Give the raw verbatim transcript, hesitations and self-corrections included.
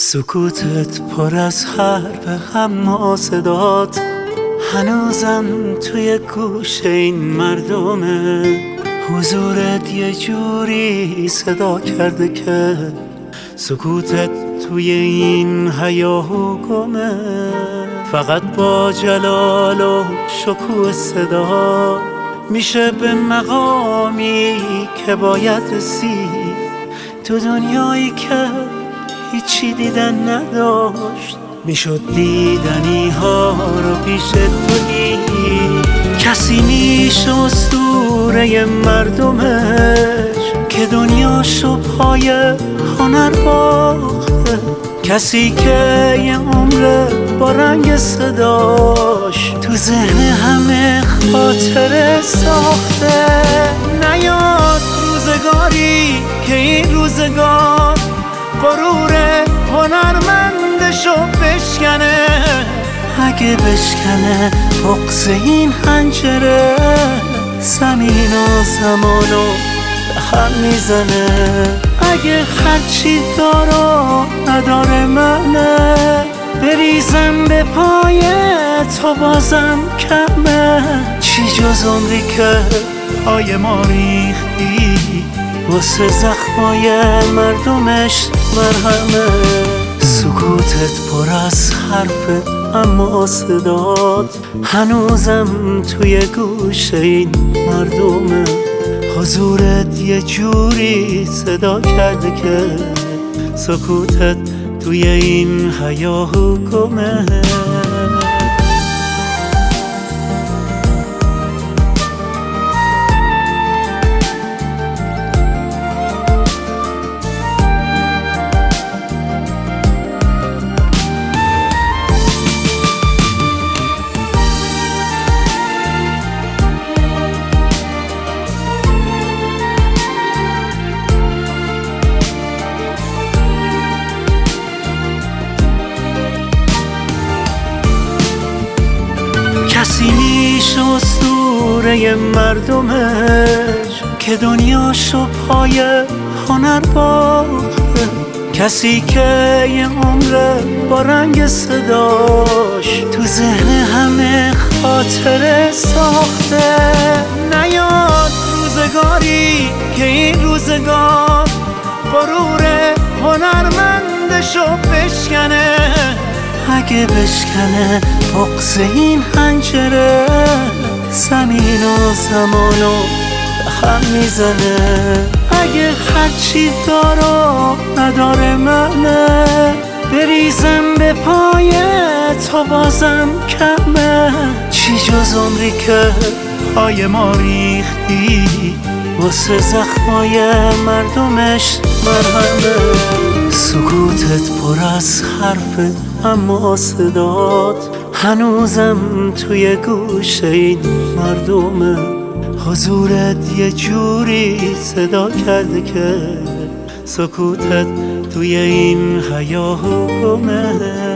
سکوتت پر از حرف اما صدات هنوزم توی گوشه این مردمه. حضورت یه جوری صدا کرده که سکوتت توی این هیاهو گمه. فقط با جلال و شکوه صدا میشه به مقامی که باید رسید، تو دنیایی که هیچی دیدن نداشت. میشد دیدنی ها رو پیش تو دید. کسی میشه اسطوره مردمش که دنیاشو پای هنر باخته. کسی که یه عمر با رنگ صداش تو ذهن همه خاطره ساخته. نیاد روزگاری که این روزگار غرور هنرمندشو بشکنه. اگه بشکنه بغض این حنجره، زمین و زمانو به هم میزنه. اگه هرچی دارو نداره منه، بریزم به پای تو بازم کمه. چی جز عمری که پای ما ریختی، واسه زخمای مردمش مرهمه. سکوتت پر از حرف اما صدات هنوزم توی گوشه این مردمه. حضورت یه جوری صدا کرده که سکوتت توی این هیاهو گمه. کسی میشه اسطوره مردمش که دنیاشو پای هنر باخته. کسی که یه عمر با رنگ صداش تو ذهن همه خاطره ساخته. نیاد روزگاری که این روزگار غرور هنرمندشو بشکنه. اگه بشکنه بغض این حنجره، زمین و زمانو به هم میزنه. اگه هرچی دارو نداره منه، بریزم به پای تو بازم کمه. چی جز عمری که پای ما ریختی، واسه زخمای مردمش مرهمه. سکوتت پر از حرف اما صدات هنوزم توی گوشه این مردمه. حضورت یه جوری صدا کرده که سکوتت توی این هیاهو گمه.